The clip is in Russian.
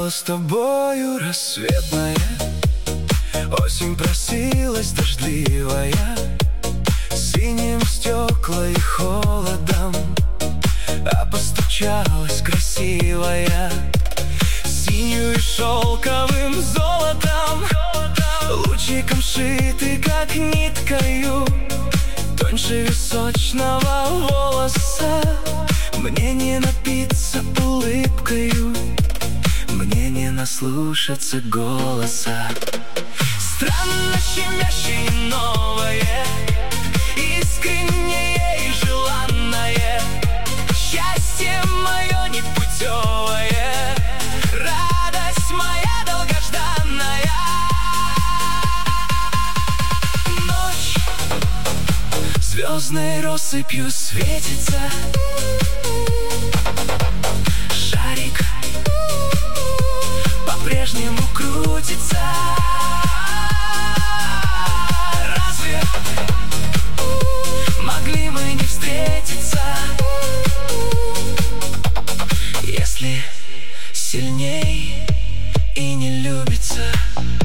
стало с тобою рассветное, осень просилась дождливая, синим стекла и холодом, а постучалась красивая, синюю и шелковым золотом, лучиком шиты, как ниткою, тоньше височного волоса. Мне не напиться улыбкою, мне не наслушаться голоса. Странно щемящее и новое, искреннее и желанное, счастье мое непутевое, радость моя долгожданная. Ночь звездной россыпью светится, шарик по-прежнему крутится. Разве могли мы не встретиться, если сильней и не любится?